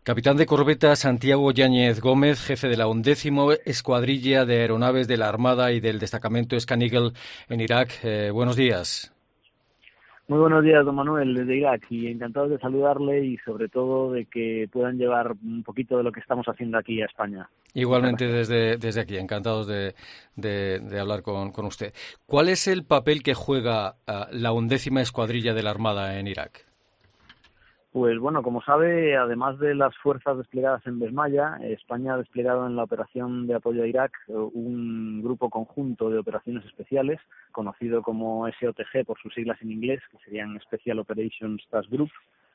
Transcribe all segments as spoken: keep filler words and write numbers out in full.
Capitán de corbeta Santiago Yáñez Gómez, jefe de la undécima Escuadrilla de Aeronaves de la Armada y del destacamento Scan Eagle en Irak. Eh, buenos días. Muy buenos días, don Manuel, desde Irak, y encantado de saludarle y sobre todo de que puedan llevar un poquito de lo que estamos haciendo aquí a España. Igualmente desde, desde aquí, encantados de, de, de hablar con, con usted. ¿Cuál es el papel que juega uh, la undécima Escuadrilla de la Armada en Irak? Pues bueno, como sabe, además de las fuerzas desplegadas en Besmaya, España ha desplegado en la operación de apoyo a Irak un grupo conjunto de operaciones especiales, conocido como S O T G por sus siglas en inglés, que serían Special Operations Task Group.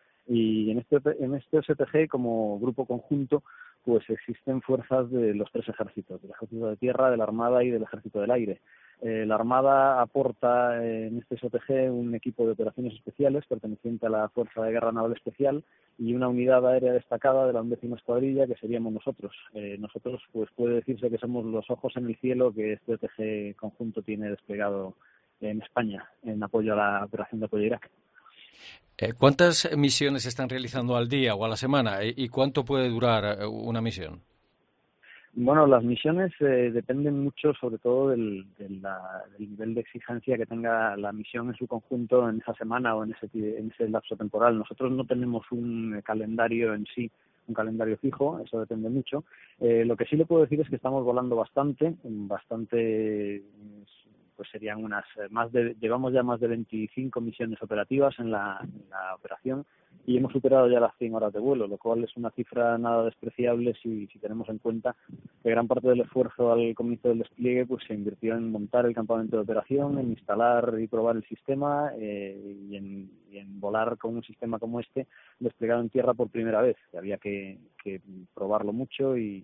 Y en este, en este S O T G, como grupo conjunto, pues existen fuerzas de los tres ejércitos, del Ejército de Tierra, de la Armada y del Ejército del Aire. Eh, la Armada aporta eh, en este S O T G un equipo de operaciones especiales perteneciente a la Fuerza de Guerra Naval Especial y una unidad aérea destacada de la undécima Escuadrilla, que seríamos nosotros. Eh, nosotros, pues puede decirse que somos los ojos en el cielo que este S O T G conjunto tiene desplegado en España en apoyo a la operación de apoyo a Irak. Eh, ¿Cuántas misiones se están realizando al día o a la semana y cuánto puede durar una misión? Bueno, las misiones eh, dependen mucho, sobre todo del, de la, del nivel de exigencia que tenga la misión en su conjunto en esa semana o en ese, en ese lapso temporal. Nosotros no tenemos un calendario en sí, un calendario fijo, eso depende mucho. Eh, lo que sí le puedo decir es que estamos volando bastante, bastante, pues serían unas más de, llevamos ya más de veinticinco misiones operativas en la, en la operación. Y hemos superado ya las cien horas de vuelo, lo cual es una cifra nada despreciable si, si tenemos en cuenta que gran parte del esfuerzo al comienzo del despliegue pues se invirtió en montar el campamento de operación, en instalar y probar el sistema eh, y, en, y en volar con un sistema como este desplegado en tierra por primera vez. Había que, que probarlo mucho y,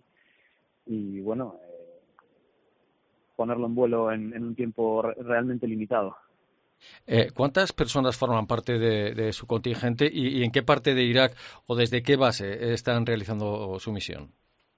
y bueno, eh, ponerlo en vuelo en, en un tiempo re- realmente limitado. Eh, ¿Cuántas personas forman parte de, de su contingente y, y en qué parte de Irak o desde qué base están realizando su misión?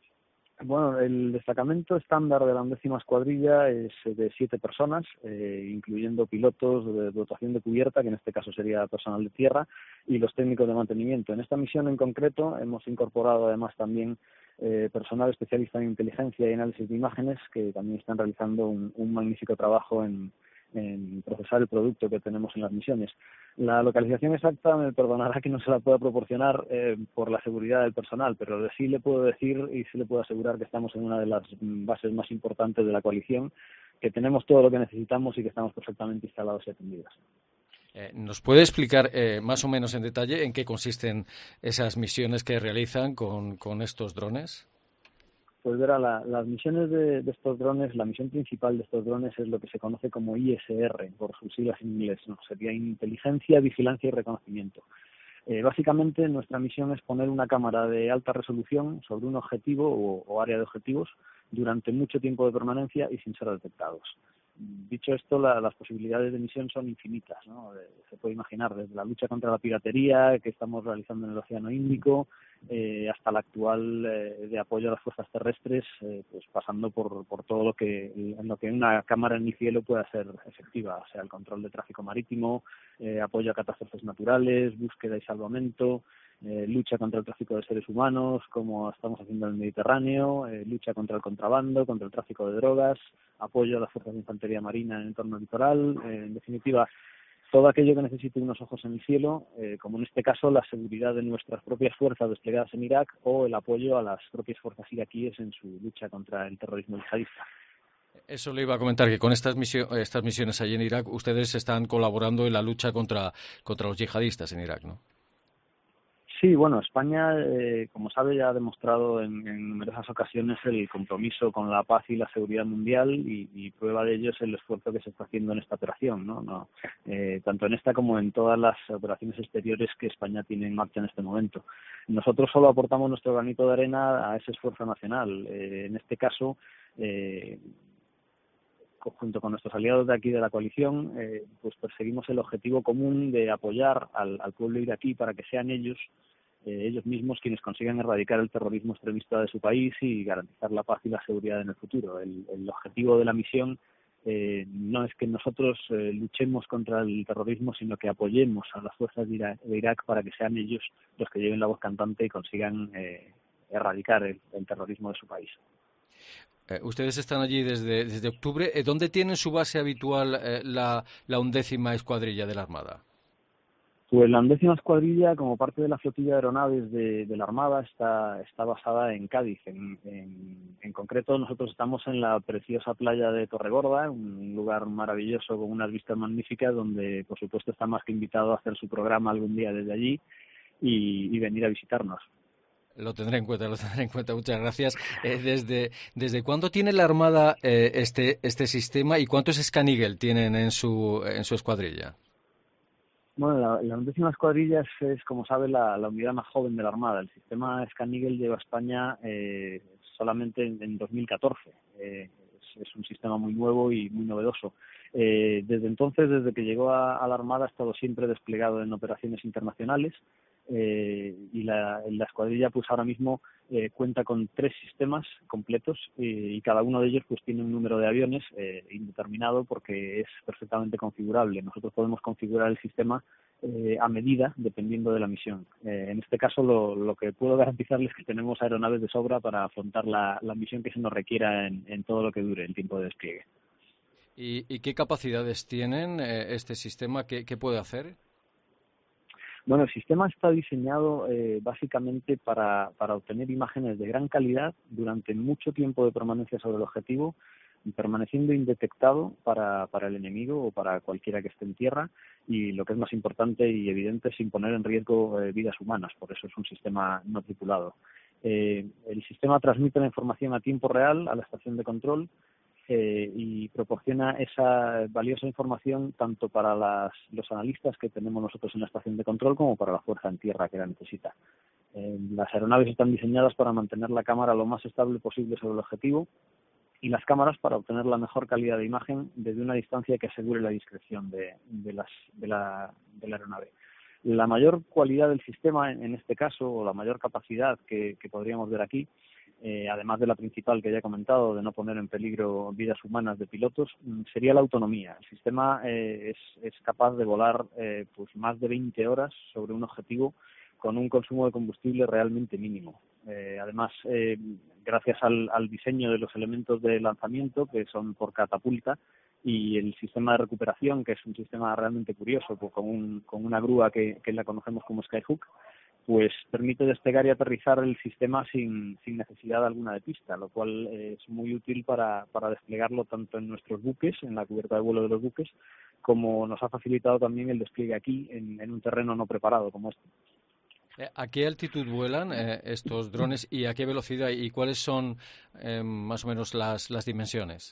Bueno, el destacamento estándar de la undécima Escuadrilla es de siete personas, eh, incluyendo pilotos de dotación de cubierta, que en este caso sería personal de tierra, y los técnicos de mantenimiento. En esta misión en concreto hemos incorporado además también eh, personal especialista en inteligencia y análisis de imágenes, que también están realizando un, un magnífico trabajo en en procesar el producto que tenemos en las misiones. La localización exacta me perdonará que no se la pueda proporcionar eh, por la seguridad del personal, pero sí le puedo decir y sí le puedo asegurar que estamos en una de las bases más importantes de la coalición, que tenemos todo lo que necesitamos y que estamos perfectamente instalados y atendidos. Eh, ¿Nos puede explicar eh, más o menos en detalle en qué consisten esas misiones que realizan con, con estos drones? Pues verá, la, las misiones de, de estos drones, la misión principal de estos drones es lo que se conoce como I S R, por sus siglas en inglés, ¿no? Sería inteligencia, vigilancia y reconocimiento. Eh, básicamente nuestra misión es poner una cámara de alta resolución sobre un objetivo o, o área de objetivos durante mucho tiempo de permanencia y sin ser detectados. Dicho esto, la, las posibilidades de misión son infinitas, ¿no? Eh, se puede imaginar desde la lucha contra la piratería que estamos realizando en el Océano Índico eh, hasta la actual eh, de apoyo a las fuerzas terrestres, eh, pues pasando por, por todo lo que en lo que una cámara en el cielo pueda ser efectiva, o sea, el control de tráfico marítimo, eh, apoyo a catástrofes naturales, búsqueda y salvamento, eh, lucha contra el tráfico de seres humanos, como estamos haciendo en el Mediterráneo, eh, lucha contra el contrabando, contra el tráfico de drogas, apoyo a las fuerzas de infantería marina en el entorno litoral, eh, en definitiva, todo aquello que necesite unos ojos en el cielo, eh, como en este caso la seguridad de nuestras propias fuerzas desplegadas en Irak o el apoyo a las propias fuerzas iraquíes en su lucha contra el terrorismo yihadista. Eso le iba a comentar, que con estas, misio estas misiones allí en Irak, ustedes están colaborando en la lucha contra, contra los yihadistas en Irak, ¿no? Sí, bueno, España, eh, como sabe, ya ha demostrado en, en numerosas ocasiones el compromiso con la paz y la seguridad mundial y, y prueba de ello es el esfuerzo que se está haciendo en esta operación, ¿no? no eh, tanto en esta como en todas las operaciones exteriores que España tiene en marcha en este momento. Nosotros solo aportamos nuestro granito de arena a ese esfuerzo nacional. Eh, en este caso, eh, junto con nuestros aliados de aquí de la coalición, eh, pues perseguimos el objetivo común de apoyar al, al pueblo iraquí para que sean ellos eh, ellos mismos quienes consigan erradicar el terrorismo extremista de su país y garantizar la paz y la seguridad en el futuro. El, el objetivo de la misión Eh, no es que nosotros eh, luchemos contra el terrorismo, sino que apoyemos a las fuerzas de Irak, de Irak para que sean ellos los que lleven la voz cantante y consigan eh, erradicar el, el terrorismo de su país. Eh, ustedes están allí desde, desde octubre. Eh, ¿Dónde tienen su base habitual eh, la, la undécima escuadrilla de la Armada? Pues la undécima escuadrilla, como parte de la flotilla de aeronaves de, de la Armada, está, está basada en Cádiz. En, en, en concreto, nosotros estamos en la preciosa playa de Torregorda, un lugar maravilloso con unas vistas magníficas, donde, por supuesto, está más que invitado a hacer su programa algún día desde allí y, y venir a visitarnos. Lo tendré en cuenta, lo tendré en cuenta. Muchas gracias. Eh, ¿desde, ¿Desde cuándo tiene la Armada eh, este, este sistema y cuántos Scan Eagle tienen en su, en su escuadrilla? Bueno, la, la undécima escuadrilla es, es, como sabe, la, la unidad más joven de la Armada. El sistema Scan Eagle llegó a España eh, solamente en, en dos mil catorce. Eh, es, es un sistema muy nuevo y muy novedoso. Eh, desde entonces, desde que llegó a, a la Armada, ha estado siempre desplegado en operaciones internacionales. Eh, y la, la escuadrilla pues ahora mismo eh, cuenta con tres sistemas completos eh, y cada uno de ellos pues tiene un número de aviones eh, indeterminado porque es perfectamente configurable. Nosotros podemos configurar el sistema eh, a medida dependiendo de la misión. Eh, en este caso lo, lo que puedo garantizarles es que tenemos aeronaves de sobra para afrontar la, la misión que se nos requiera en, en todo lo que dure el tiempo de despliegue. ¿Y, y qué capacidades tienen eh, este sistema? ¿Qué, qué puede hacer? Bueno, el sistema está diseñado eh, básicamente para, para obtener imágenes de gran calidad durante mucho tiempo de permanencia sobre el objetivo, permaneciendo indetectado para, para el enemigo o para cualquiera que esté en tierra y, lo que es más importante y evidente, sin poner en riesgo eh, vidas humanas. Por eso es un sistema no tripulado. Eh, el sistema transmite la información a tiempo real a la estación de control Eh, y proporciona esa valiosa información tanto para las, los analistas que tenemos nosotros en la estación de control como para la fuerza en tierra que la necesita. Eh, las aeronaves están diseñadas para mantener la cámara lo más estable posible sobre el objetivo y las cámaras para obtener la mejor calidad de imagen desde una distancia que asegure la discreción de, de, las, de, la, de la aeronave. La mayor cualidad del sistema en, en este caso, o la mayor capacidad que, que podríamos ver aquí, Eh, además de la principal que ya he comentado, de no poner en peligro vidas humanas de pilotos, sería la autonomía. El sistema eh, es, es capaz de volar eh, pues más de veinte horas sobre un objetivo con un consumo de combustible realmente mínimo. Eh, además, eh, gracias al, al diseño de los elementos de lanzamiento, que son por catapulta, y el sistema de recuperación, que es un sistema realmente curioso, pues con, un, con una grúa que, que la conocemos como Skyhook, pues permite despegar y aterrizar el sistema sin, sin necesidad alguna de pista, lo cual es muy útil para, para desplegarlo tanto en nuestros buques, en la cubierta de vuelo de los buques, como nos ha facilitado también el despliegue aquí en, en un terreno no preparado como este. ¿A qué altitud vuelan eh, estos drones y a qué velocidad y cuáles son eh, más o menos las, las dimensiones?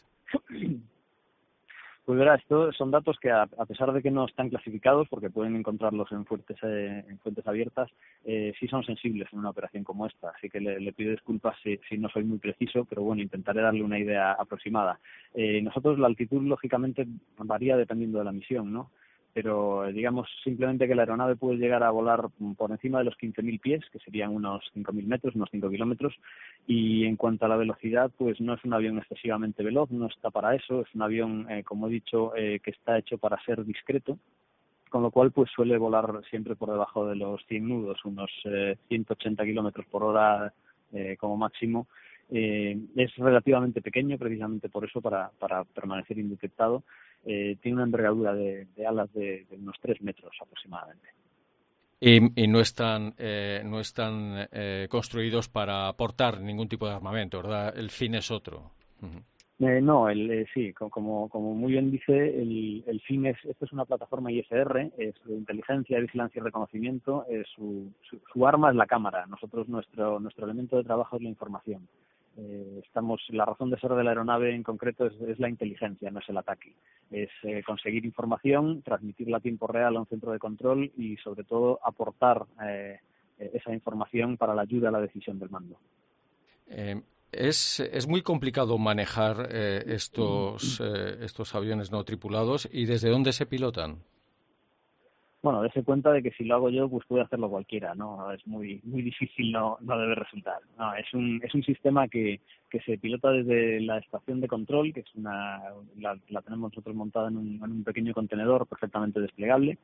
Pues verá, estos son datos que a, a pesar de que no están clasificados, porque pueden encontrarlos en fuentes eh, en fuentes abiertas, eh, sí son sensibles en una operación como esta. Así que le, le pido disculpas si, si no soy muy preciso, pero bueno, intentaré darle una idea aproximada. Eh, nosotros la altitud, lógicamente, varía dependiendo de la misión, ¿no? Pero digamos simplemente que la aeronave puede llegar a volar por encima de los quince mil pies, que serían unos cinco mil metros, unos cinco kilómetros, y en cuanto a la velocidad, pues no es un avión excesivamente veloz, no está para eso, es un avión, eh, como he dicho, eh, que está hecho para ser discreto, con lo cual pues suele volar siempre por debajo de los cien nudos, unos eh, ciento ochenta kilómetros por hora eh, como máximo. Eh, es relativamente pequeño precisamente por eso, para, para permanecer indetectado. Eh, tiene una envergadura de, de alas de, de unos tres metros aproximadamente. Y, y no están, eh, no están eh, construidos para portar ningún tipo de armamento, ¿verdad? El fin es otro. Uh-huh. Eh, no, el, eh, sí, como, como muy bien dice, el, el fin es, esto es una plataforma I S R, es de inteligencia, vigilancia y reconocimiento, eh, su, su, su arma es la cámara, nosotros nuestro, nuestro elemento de trabajo es la información. Eh, estamos, la razón de ser de la aeronave en concreto es, es la inteligencia, no es el ataque. Es eh, conseguir información, transmitirla a tiempo real a un centro de control y sobre todo aportar eh, esa información para la ayuda a la decisión del mando. Eh, es, es muy complicado manejar eh, estos, eh, estos aviones no tripulados. ¿Y desde dónde se pilotan? bueno, dése cuenta de que si lo hago yo, pues puede hacerlo cualquiera, ¿no? Es muy muy difícil, no no debe resultar. No, es un es un sistema que, que se pilota desde la estación de control, que es una la, la tenemos nosotros montada en un, en un pequeño contenedor perfectamente desplegable,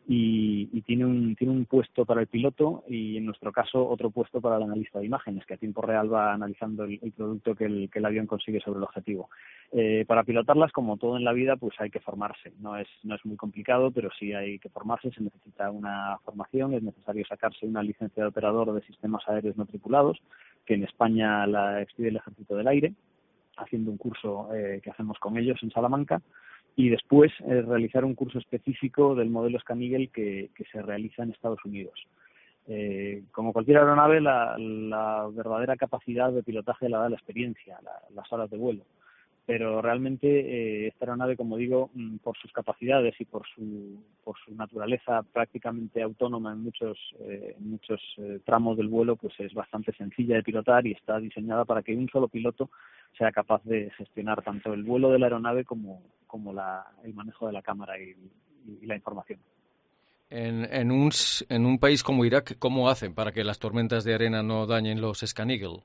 y, y tiene un tiene un puesto para el piloto y, en nuestro caso, otro puesto para el analista de imágenes, que a tiempo real va analizando el, el producto que el, que el avión consigue sobre el objetivo. Eh, para pilotarlas, como todo en la vida, pues hay que formarse. No es no es muy complicado, pero sí hay que formarse. Se necesita una formación. Es necesario sacarse una licencia de operador de sistemas aéreos no tripulados, que en España la expide el Ejército del Aire, haciendo un curso eh, que hacemos con ellos en Salamanca, y después eh, realizar un curso específico del modelo Scan Eagle que, que se realiza en Estados Unidos. Eh, como cualquier aeronave, la, la verdadera capacidad de pilotaje la da la experiencia, la, las horas de vuelo. Pero realmente eh, esta aeronave, como digo, por sus capacidades y por su por su naturaleza prácticamente autónoma en muchos eh, en muchos eh, tramos del vuelo, pues es bastante sencilla de pilotar y está diseñada para que un solo piloto sea capaz de gestionar tanto el vuelo de la aeronave como como la, el manejo de la cámara y, y la información. En, en, un, en un país como Irak, ¿cómo hacen para que las tormentas de arena no dañen los Scan Eagle?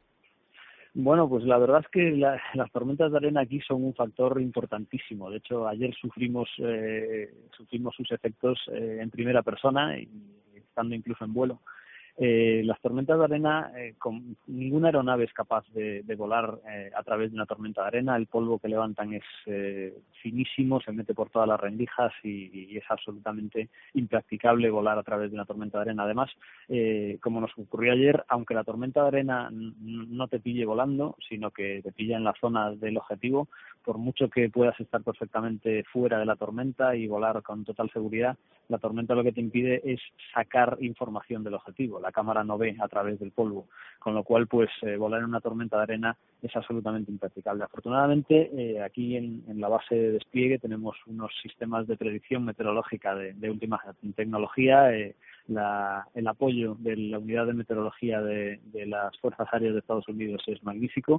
Bueno, pues la verdad es que la, las tormentas de arena aquí son un factor importantísimo. De hecho, ayer sufrimos eh, sufrimos sus efectos eh, en primera persona, y estando incluso en vuelo. Eh, las tormentas de arena, eh, con, ninguna aeronave es capaz de, de volar eh, a través de una tormenta de arena. El polvo que levantan es eh, finísimo, se mete por todas las rendijas y, y es absolutamente impracticable volar a través de una tormenta de arena. Además, eh, como nos ocurrió ayer, aunque la tormenta de arena n- no te pille volando, sino que te pilla en la zona del objetivo, por mucho que puedas estar perfectamente fuera de la tormenta y volar con total seguridad, la tormenta lo que te impide es sacar información del objetivo. La cámara no ve a través del polvo, con lo cual pues eh, volar en una tormenta de arena es absolutamente impracticable. Afortunadamente eh, aquí en, en la base de despliegue tenemos unos sistemas de predicción meteorológica de, de última tecnología. Eh, la, el apoyo de la unidad de meteorología de, de las Fuerzas Aéreas de Estados Unidos es magnífico.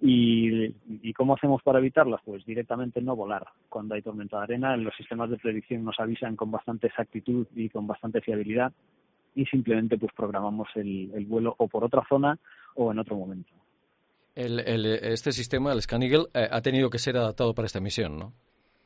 Y, ¿Y cómo hacemos para evitarlas? Pues directamente no volar cuando hay tormenta de arena. Los sistemas de predicción nos avisan con bastante exactitud y con bastante fiabilidad, y simplemente pues programamos el, el vuelo o por otra zona o en otro momento. El, el, este sistema, el Scan Eagle, eh, ha tenido que ser adaptado para esta misión, ¿no?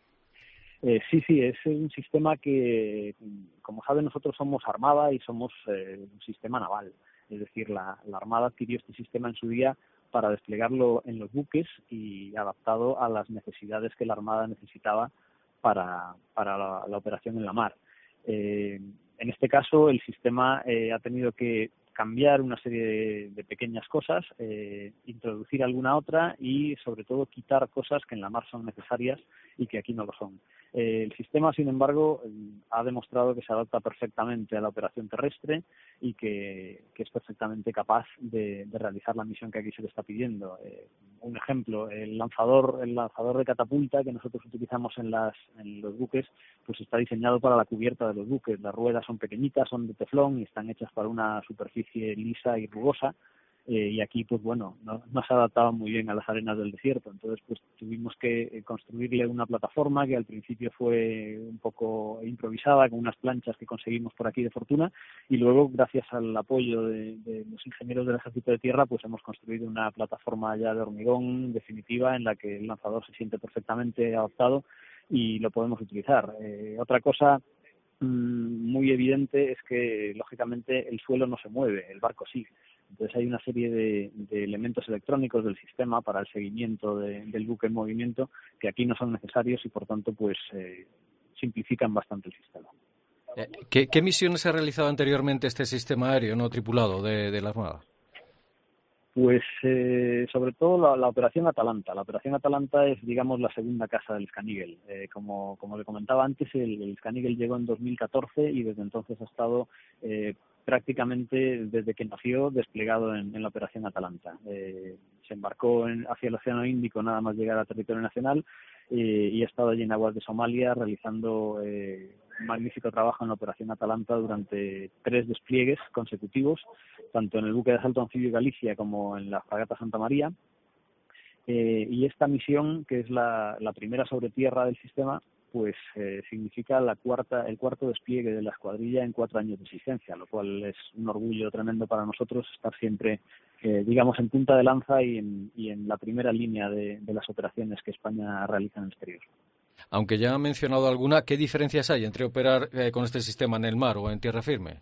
Eh, sí, sí, es un sistema que, como saben, nosotros somos Armada y somos eh, un sistema naval. Es decir, la, la Armada adquirió este sistema en su día para desplegarlo en los buques y adaptado a las necesidades que la Armada necesitaba para, para la, la operación en la mar. Eh, en este caso, el sistema eh, ha tenido que cambiar una serie de, de pequeñas cosas, eh, introducir alguna otra y, sobre todo, quitar cosas que en la mar son necesarias y que aquí no lo son. Eh, el sistema, sin embargo, ha demostrado que se adapta perfectamente a la operación terrestre y que, que es perfectamente capaz de, de realizar la misión que aquí se le está pidiendo. Eh, un ejemplo, el lanzador, el lanzador de catapulta que nosotros utilizamos en, las, en los buques, pues está diseñado para la cubierta de los buques. Las ruedas son pequeñitas, son de teflón y están hechas para una superficie lisa y rugosa. Eh, y aquí, pues bueno, no, no se adaptaba muy bien a las arenas del desierto. Entonces, pues tuvimos que construirle una plataforma que al principio fue un poco improvisada, con unas planchas que conseguimos por aquí de fortuna, y luego, gracias al apoyo de, de los ingenieros del Ejército de Tierra, pues hemos construido una plataforma ya de hormigón definitiva en la que el lanzador se siente perfectamente adaptado y lo podemos utilizar. Eh, otra cosa muy evidente es que, lógicamente, el suelo no se mueve, el barco sí. Entonces hay una serie de, de elementos electrónicos del sistema para el seguimiento de, del buque en movimiento que aquí no son necesarios y, por tanto, pues eh, simplifican bastante el sistema. Eh, ¿qué, ¿Qué misiones ha realizado anteriormente este sistema aéreo no tripulado de, de la Armada? Pues eh, sobre todo la, la operación Atalanta. La operación Atalanta es, digamos, la segunda casa del Scan Eagle. Eh, como, como le comentaba antes, el, el Scan Eagle llegó en dos mil catorce y desde entonces ha estado eh, prácticamente desde que nació desplegado en, en la operación Atalanta. Eh, se embarcó en, hacia el Océano Índico nada más llegar a territorio nacional eh, y ha estado allí en aguas de Somalia realizando eh, un magnífico trabajo en la operación Atalanta durante tres despliegues consecutivos, tanto en el buque de asalto anfibio Galicia como en la fragata Santa María. Eh, y esta misión, que es la, la primera sobre tierra del sistema, pues eh, significa la cuarta, el cuarto despliegue de la escuadrilla en cuatro años de existencia, lo cual es un orgullo tremendo para nosotros estar siempre, eh, digamos, en punta de lanza y en, y en la primera línea de, de las operaciones que España realiza en el exterior. Aunque ya ha mencionado alguna, ¿qué diferencias hay entre operar eh, con este sistema en el mar o en tierra firme?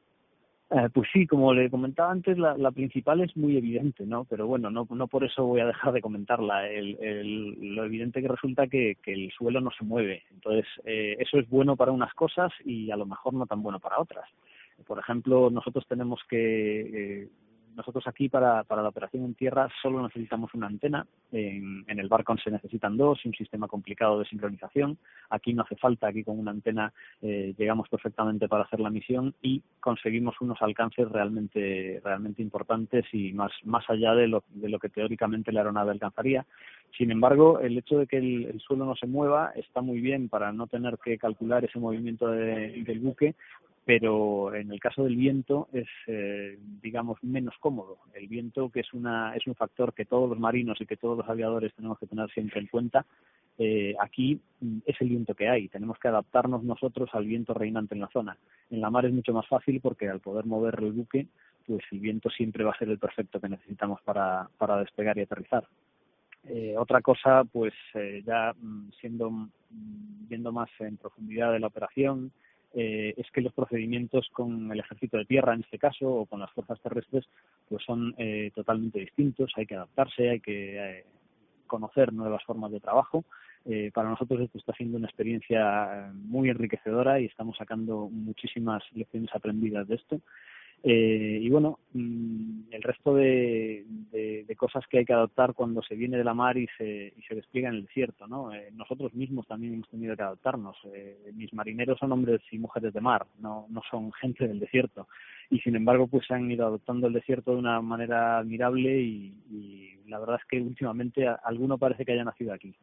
Eh, pues sí, como le comentaba antes, la, la principal es muy evidente, ¿no? Pero bueno, no, no por eso voy a dejar de comentarla. El, el, lo evidente que resulta que, que el suelo no se mueve. Entonces, eh, eso es bueno para unas cosas y a lo mejor no tan bueno para otras. Por ejemplo, nosotros tenemos que... Eh, Nosotros aquí para, para la operación en tierra solo necesitamos una antena, en, en el Barcon se necesitan dos y un sistema complicado de sincronización. Aquí no hace falta, aquí con una antena eh, llegamos perfectamente para hacer la misión y conseguimos unos alcances realmente realmente importantes y más, más allá de lo, de lo que teóricamente la aeronave alcanzaría. Sin embargo, el hecho de que el, el suelo no se mueva está muy bien para no tener que calcular ese movimiento de, del buque, pero en el caso del viento es, eh, digamos, menos cómodo. El viento, que es una es un factor que todos los marinos y que todos los aviadores tenemos que tener siempre en cuenta, eh, aquí es el viento que hay. Tenemos que adaptarnos nosotros al viento reinante en la zona. En la mar es mucho más fácil porque al poder mover el buque, pues el viento siempre va a ser el perfecto que necesitamos para, para despegar y aterrizar. Eh, otra cosa, pues eh, ya siendo viendo más en profundidad de la operación, Eh, es que los procedimientos con el ejército de tierra, en este caso, o con las fuerzas terrestres, pues son eh, totalmente distintos. Hay que adaptarse, hay que eh, conocer nuevas formas de trabajo. Eh, para nosotros esto está siendo una experiencia muy enriquecedora y estamos sacando muchísimas lecciones aprendidas de esto. Eh, y bueno, el resto de, de, de cosas que hay que adoptar cuando se viene de la mar y se, y se despliega en el desierto, ¿no? Eh, nosotros mismos también hemos tenido que adaptarnos. Eh, mis marineros son hombres y mujeres de mar, no, no son gente del desierto. Y sin embargo, pues se han ido adoptando el desierto de una manera admirable y, y la verdad es que últimamente alguno parece que haya nacido aquí.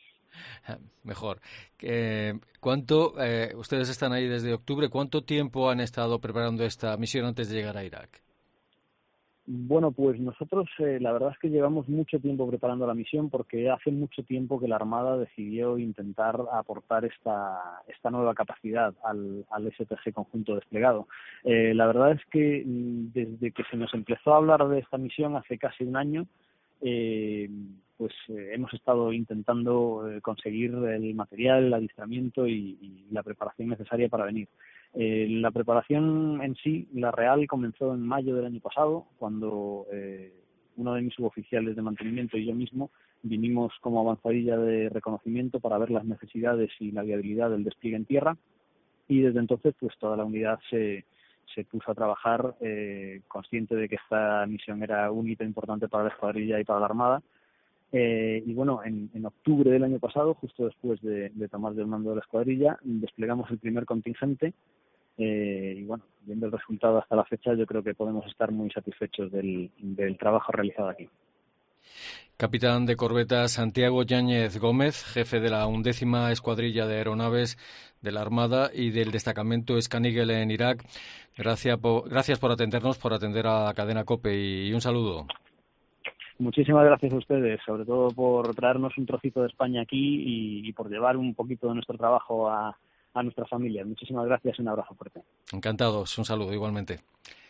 Mejor. Eh, ¿Cuánto, eh, ustedes están ahí desde octubre, cuánto tiempo han estado preparando esta misión antes de llegar a Irak? Bueno, pues nosotros eh, la verdad es que llevamos mucho tiempo preparando la misión porque hace mucho tiempo que la Armada decidió intentar aportar esta, esta nueva capacidad al, al S P G conjunto desplegado. Eh, la verdad es que desde que se nos empezó a hablar de esta misión hace casi un año, eh, pues eh, hemos estado intentando eh, conseguir el material, el adiestramiento y, y la preparación necesaria para venir. Eh, la preparación en sí, la real, comenzó en mayo del año pasado, cuando eh, uno de mis suboficiales de mantenimiento y yo mismo vinimos como avanzadilla de reconocimiento para ver las necesidades y la viabilidad del despliegue en tierra, y desde entonces pues toda la unidad se, se puso a trabajar eh, consciente de que esta misión era un hito importante para la escuadrilla y para la Armada. Eh, y bueno, en, en octubre del año pasado, justo después de, de tomar el mando de la escuadrilla, desplegamos el primer contingente. Eh, y bueno, viendo el resultado hasta la fecha, yo creo que podemos estar muy satisfechos del, del trabajo realizado aquí. Capitán de corbeta Santiago Yáñez Gómez, jefe de la undécima Escuadrilla de Aeronaves de la Armada y del destacamento Scan Eagle en Irak. Gracias por, gracias por atendernos, por atender a la cadena COPE y, y un saludo. Muchísimas gracias a ustedes, sobre todo por traernos un trocito de España aquí y, y por llevar un poquito de nuestro trabajo a, a nuestras familias. Muchísimas gracias y un abrazo fuerte. Encantados, un saludo igualmente.